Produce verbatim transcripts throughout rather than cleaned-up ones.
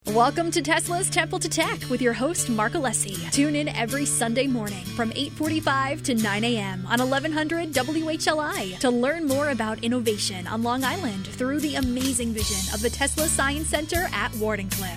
Welcome to Tesla's Temple to Tech with your host, Mark Alessi. Tune in every Sunday morning from eight forty-five to nine a.m. on eleven hundred W H L I to learn more about innovation on Long Island through the amazing vision of the Tesla Science Center at Wardenclyffe.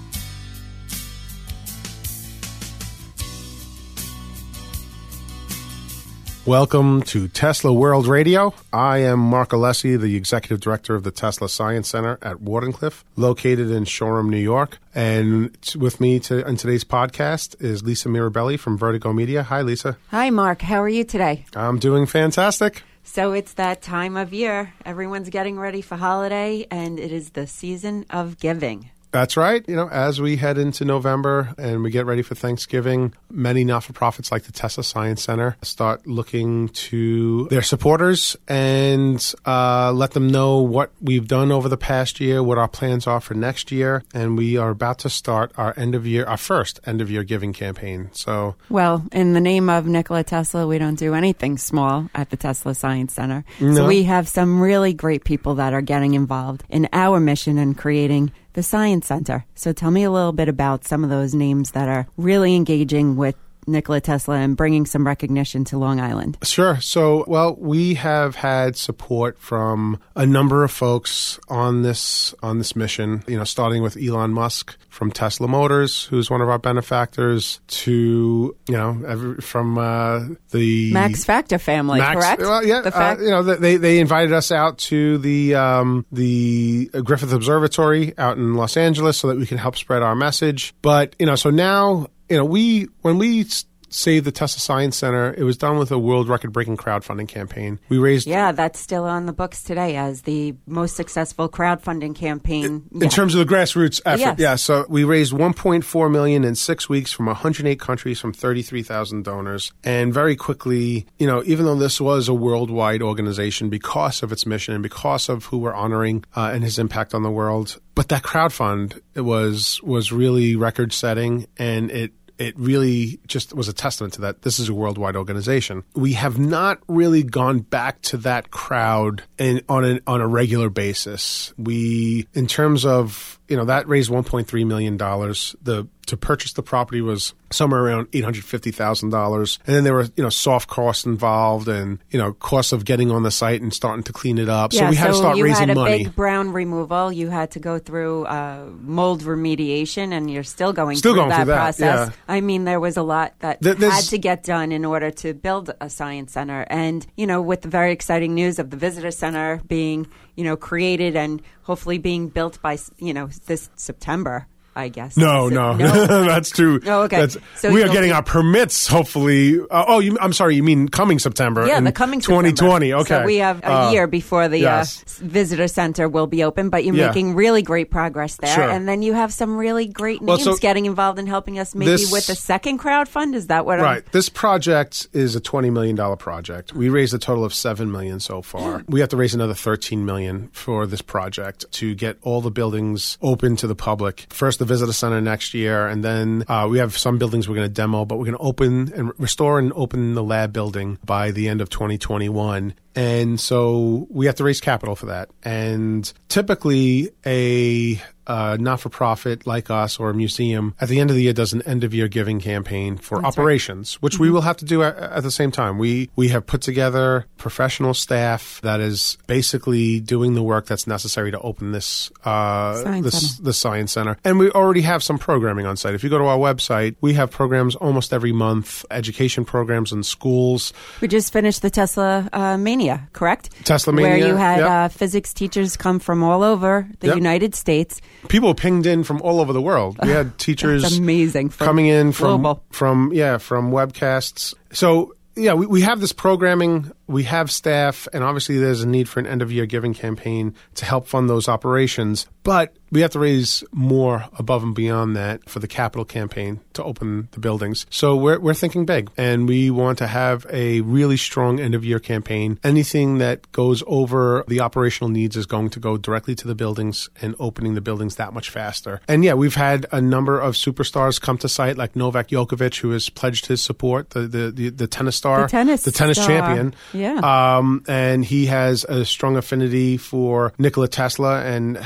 Welcome to Tesla World Radio. I am Mark Alessi, the Executive Director of the Tesla Science Center at Wardenclyffe, located in Shoreham, New York. And with me to, in today's podcast is Lisa Mirabelli from Vertigo Media. Hi, Lisa. Hi, Mark. How are you today? I'm doing fantastic. So it's that time of year. Everyone's getting ready for holiday, and it is the season of giving. That's right. You know, as we head into November and we get ready for Thanksgiving, many not-for-profits like the Tesla Science Center start looking to their supporters and uh, let them know what we've done over the past year, what our plans are for next year. And we are about to start our end-of-year, our first end-of-year giving campaign. So, well, in the name of Nikola Tesla, we don't do anything small at the Tesla Science Center. No. So we have some really great people that are getting involved in our mission and creating the Science Center. So tell me a little bit about some of those names that are really engaging with Nikola Tesla and bringing some recognition to Long Island. Sure. So, well, we have had support from a number of folks on this on this mission, you know, starting with Elon Musk from Tesla Motors, who's one of our benefactors, to, you know, every, from uh, the Max Factor family, Max, correct? Well, yeah. The fact- uh, you know, they, they invited us out to the, um, the Griffith Observatory out in Los Angeles so that we can help spread our message. But, you know, so now... You know, we when we saved the Tesla Science Center, it was done with a world record-breaking crowdfunding campaign. We raised... Yeah, that's still on the books today as the most successful crowdfunding campaign. In, yeah. in terms of the grassroots effort, yes. yeah. So we raised one point four million dollars in six weeks from one hundred eight countries from thirty-three thousand donors. And very quickly, you know, even though this was a worldwide organization because of its mission and because of who we're honoring uh, and his impact on the world, but that crowdfund it was was really record-setting, and it It really just was a testament to that. This is a worldwide organization. We have not really gone back to that crowd in, on, a, on a regular basis. We, in terms of, you know, that raised one point three million dollars. The to purchase the property was somewhere around eight hundred fifty thousand dollars. And then there were, you know, soft costs involved and, you know, costs of getting on the site and starting to clean it up. Yeah, so we had so to start you raising had a money. big brown removal. You had to go through uh, mold remediation, and you're still going Still through going that through that, process. yeah. I mean, there was a lot that Th- had to get done in order to build a science center. And, you know, with the very exciting news of the visitor center being, you know, created and hopefully being built by, you know, this September. I guess. No, no, no. that's true. Oh, okay. That's, So we are you'll getting be- our permits, hopefully. Uh, oh, you, I'm sorry, you mean coming September? Yeah, in the coming twenty twenty. September. Okay. So we have a Uh, year before the yes. uh, visitor center will be open, but you're Yeah. making really great progress there. Sure. And then you have some really great Well, names so getting involved in helping us maybe this- with the second crowdfund. Is that what I'm... Right. This project is a twenty million dollars project. We raised a total of seven million dollars so far. We have to raise another thirteen million dollars for this project to get all the buildings open to the public. First, the visitor center next year, and then uh, we have some buildings we're going to demo, but we're going to open and restore and open the lab building by the end of twenty twenty-one. And so we have to raise capital for that. And typically a uh, not-for-profit like us or a museum at the end of the year does an end-of-year giving campaign for That's operations, right. which mm-hmm. we will have to do at, at the same time. We we have put together professional staff that is basically doing the work that's necessary to open this uh, Science this Center. the Science Center. And we already have some programming on site. If you go to our website, we have programs almost every month, education programs in schools. We just finished the Tesla uh, Mania, correct? Tesla Mania, where you had yep. uh, physics teachers come from all over the Yep. United States. People pinged in from all over the world. We had teachers That's amazing. From coming in from global. from yeah from webcasts. So yeah, we, we have this programming, we have staff, and obviously there's a need for an end of year giving campaign to help fund those operations. But we have to raise more above and beyond that for the capital campaign to open the buildings. So we're we're thinking big, and we want to have a really strong end-of-year campaign. Anything that goes over the operational needs is going to go directly to the buildings and opening the buildings that much faster. And yeah, we've had a number of superstars come to site, like Novak Djokovic, who has pledged his support, the the, the, the tennis star, the tennis, the tennis star. champion. Yeah. Um, and he has a strong affinity for Nikola Tesla and has said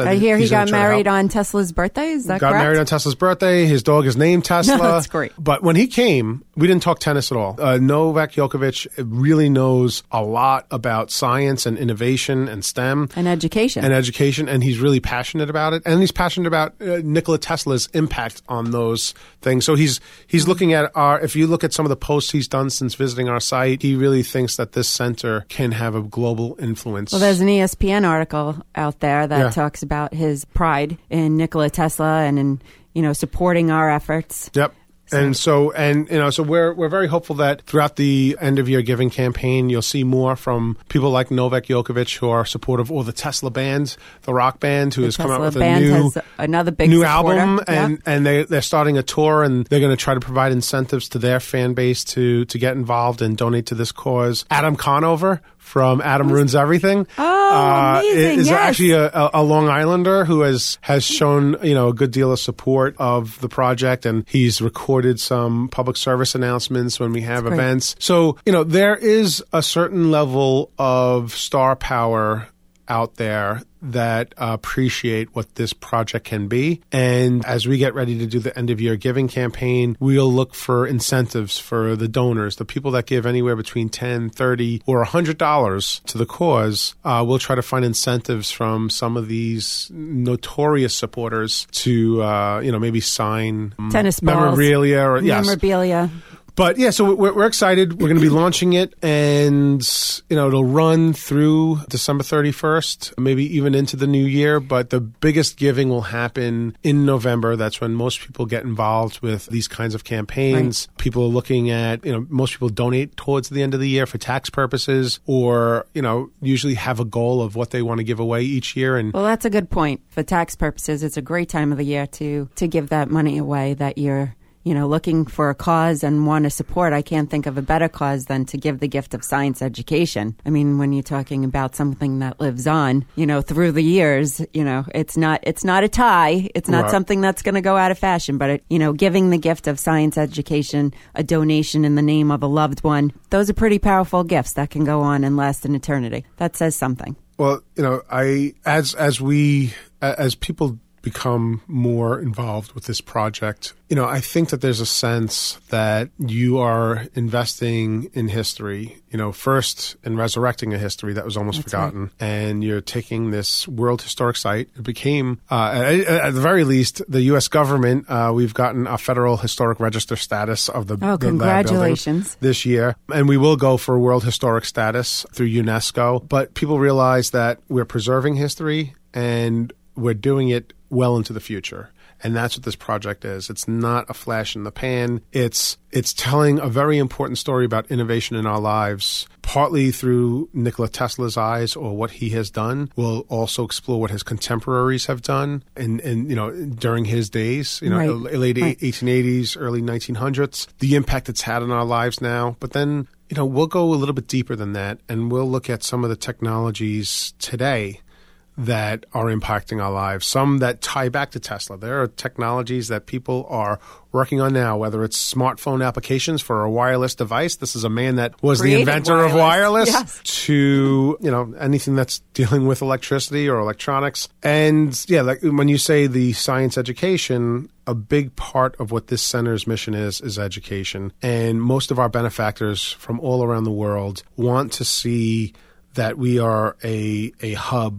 I hear he he's gonna got try to married help. on Tesla's birthday. Is that got correct? married on Tesla's birthday. His dog is named Tesla. That's great. But when he came, we didn't talk tennis at all. Uh, Novak Djokovic really knows a lot about science and innovation and STEM. And education. And education, and he's really passionate about it. And he's passionate about uh, Nikola Tesla's impact on those things. So he's he's looking at our, if you look at some of the posts he's done since visiting our site, he really thinks that this center can have a global influence. Well, there's an E S P N article out there that Yeah. talks about his pride in Nikola Tesla and in, you know, supporting our efforts. Yep. And so, and you know, so we're we're very hopeful that throughout the end of year giving campaign, you'll see more from people like Novak Djokovic who are supportive, or the Tesla band, the rock band, who The has come out Tesla with a band new has another big new supporter. album, and Yep. and they they're starting a tour, and they're going to try to provide incentives to their fan base to to get involved and donate to this cause. Adam Conover from Adam Ruins Everything. Oh, amazing, is yes. actually a, a, a Long Islander who has has shown, you know, a good deal of support of the project, and he's recorded some public service announcements when we have That's great. events. So, you know, there is a certain level of star power out there that uh, appreciate what this project can be. And as we get ready to do the end of year giving campaign, we'll look for incentives for the donors, the people that give anywhere between ten, thirty, or one hundred dollars to the cause. Uh, we'll try to find incentives from some of these notorious supporters to, uh, you know, maybe sign um, Tennis balls. memorabilia or yes. Memorabilia. But yeah, so we're, we're excited. We're going to be launching it, and you know it'll run through December thirty-first, maybe even into the new year. But the biggest giving will happen in November. That's when most people get involved with these kinds of campaigns. Right. People are looking at, you know, most people donate towards the end of the year for tax purposes, or you know, usually have a goal of what they want to give away each year. And well, that's a good point. For tax purposes, it's a great time of the year to to give that money away that you're, you know, looking for a cause and want to support. I can't think of a better cause than to give the gift of science education. I mean, when you're talking about something that lives on, you know, through the years, you know, it's not it's not a tie. It's not Right. something that's going to go out of fashion. But, it, you know, giving the gift of science education, a donation in the name of a loved one, those are pretty powerful gifts that can go on and last an eternity. That says something. well, you know, I as as we as people become more involved with this project, you know, I think that there's a sense that you are investing in history, you know, first in resurrecting a history that was almost That's forgotten. right. And you're taking this World Historic Site. It became, uh, at, at the very least, the U S government, uh, we've gotten a Federal Historic Register status of the, Oh, the lab building congratulations. this year. And we will go for World Historic status through UNESCO. But people realize that we're preserving history, and we're doing it well into the future. And that's what this project is. It's not a flash in the pan. It's it's telling a very important story about innovation in our lives, partly through Nikola Tesla's eyes or what he has done. We'll also explore what his contemporaries have done and, and you know, during his days, you know, Right. late Right. eighteen eighties, early nineteen hundreds, the impact it's had on our lives now. But then, you know, we'll go a little bit deeper than that, and we'll look at some of the technologies today that are impacting our lives, some that tie back to Tesla. There are technologies that people are working on now, whether it's smartphone applications for a wireless device. This is a man that was Created the inventor wireless. of wireless, Yes. to, you know, anything that's dealing with electricity or electronics. And yeah, like when you say the science education, a big part of what this center's mission is, is education. And most of our benefactors from all around the world want to see that we are a, a hub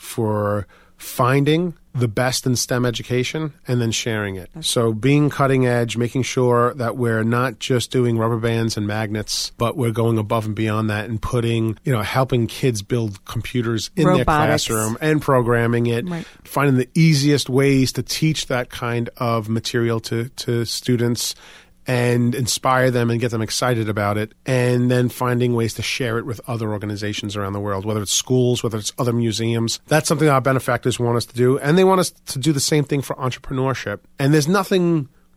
for finding the best in STEM education and then sharing it. So being cutting edge, making sure that we're not just doing rubber bands and magnets, but we're going above and beyond that and putting, you know, helping kids build computers in Robotics. their classroom and programming it, Right. finding the easiest ways to teach that kind of material to, to students and inspire them and get them excited about it, and then finding ways to share it with other organizations around the world, whether it's schools, whether it's other museums. That's something our benefactors want us to do, and they want us to do the same thing for entrepreneurship. And there's nothing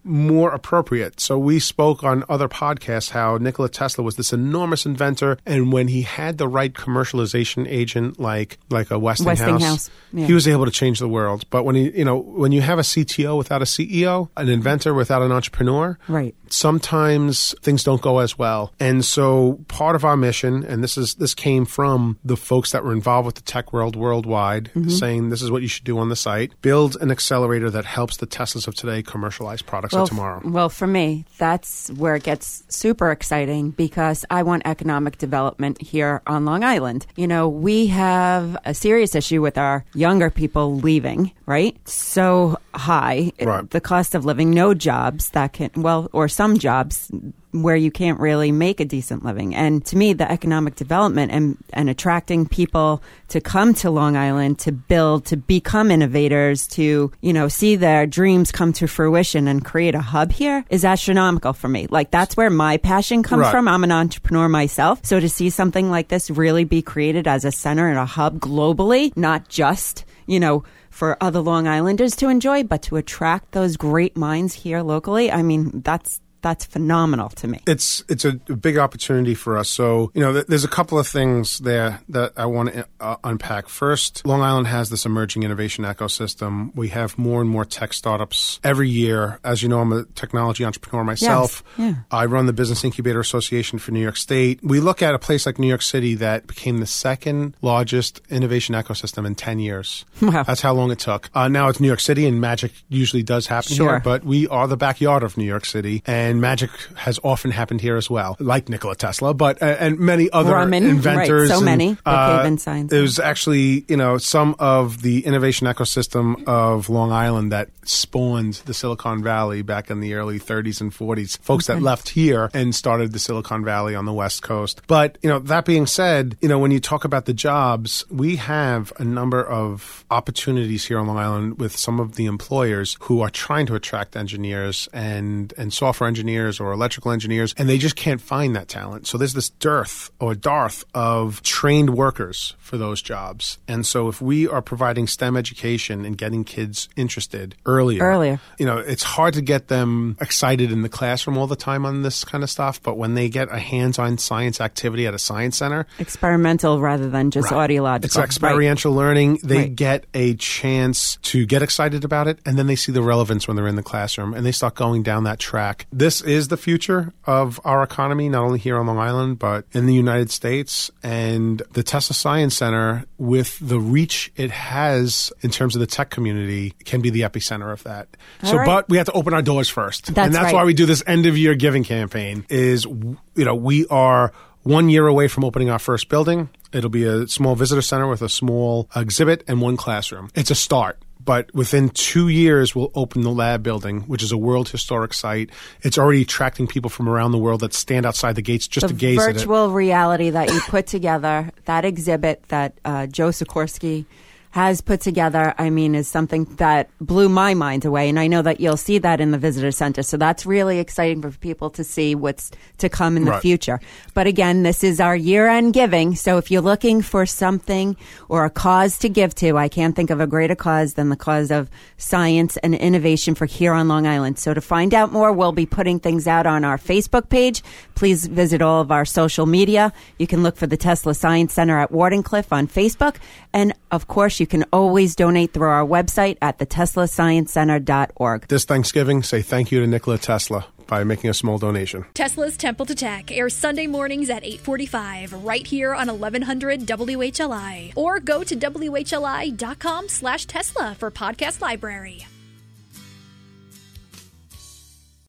more appropriate. So we spoke on other podcasts how Nikola Tesla was this enormous inventor, and when he had the right commercialization agent like like a Westinghouse, Westinghouse. Yeah. he was able to change the world. But when he, you know, when you have a C T O without a C E O, an inventor without an entrepreneur, right, sometimes things don't go as well. And so part of our mission, and this is this came from the folks that were involved with the tech world worldwide, mm-hmm. saying this is what you should do on the site: build an accelerator that helps the Teslas of today commercialize products well, of tomorrow. F- well, for me, that's where it gets super exciting, because I want economic development here on Long Island. You know, we have a serious issue with our younger people leaving, right? So high, right. The cost of living, no jobs that can, well, or some jobs where you can't really make a decent living. And to me, the economic development and, and attracting people to come to Long Island to build, to become innovators, to, you know, see their dreams come to fruition and create a hub here is astronomical for me. Like, that's where my passion comes right. from. I'm an entrepreneur myself. So to see something like this really be created as a center and a hub globally, not just, you know, for other Long Islanders to enjoy, but to attract those great minds here locally, I mean, that's That's phenomenal to me. It's it's a big opportunity for us. So, you know, th- there's a couple of things there that I want to uh, unpack. First, Long Island has this emerging innovation ecosystem. We have more and more tech startups every year. As you know, I'm a technology entrepreneur myself. Yes. Yeah. I run the Business Incubator Association for New York State. We look at a place like New York City that became the second largest innovation ecosystem in ten years. Wow. That's how long it took. Uh, now it's New York City, and magic usually does happen Sure. here, but we are the backyard of New York City. And And magic has often happened here as well, like Nikola Tesla, but uh, and many other Raman, inventors. Right, so and, many. Uh, Brookhaven Science. it was actually, you know, some of the innovation ecosystem of Long Island that spawned the Silicon Valley back in the early thirties and forties. Folks okay. that left here and started the Silicon Valley on the West Coast. But, you know, that being said, you know, when you talk about the jobs, we have a number of opportunities here on Long Island with some of the employers who are trying to attract engineers and, and software engineers or electrical engineers, and they just can't find that talent. So there's this dearth or dearth of trained workers for those jobs. And so if we are providing STEM education and getting kids interested earlier, earlier, you know, it's hard to get them excited in the classroom all the time on this kind of stuff. But when they get a hands-on science activity at a science center, experimental rather than just right. audiological. It's experiential right. learning. They right. get a chance to get excited about it, and then they see the relevance when they're in the classroom, and they start going down that track. This is the future of our economy, not only here on Long Island, but in the United States. And the Tesla Science Center, with the reach it has in terms of the tech community, can be the epicenter of that. All so, right. but we have to open our doors first. That's and that's right. why we do this end-of-year giving campaign is, you know, we are one year away from opening our first building. It'll be a small visitor center with a small exhibit and one classroom. It's a start. But within two years, we'll open the lab building, which is a World Historic Site. It's already attracting people from around the world that stand outside the gates just the to gaze at it. The virtual reality that you put together, that exhibit that uh, Joe Sikorsky has put together, I mean, is something that blew my mind away. And I know that you'll see that in the visitor center. So that's really exciting for people to see what's to come in the right. future. But again, this is our year-end giving. So if you're looking for something or a cause to give to, I can't think of a greater cause than the cause of science and innovation for here on Long Island. So to find out more, we'll be putting things out on our Facebook page. Please visit all of our social media. You can look for the Tesla Science Center at Wardenclyffe on Facebook. And of course, you can always donate through our website at the tesla science center dot org. This Thanksgiving, say thank you to Nikola Tesla by making a small donation. Tesla's Temple to Tech airs Sunday mornings at eight forty-five right here on eleven hundred W H L I. Or go to W H L I dot com slash Tesla for podcast library.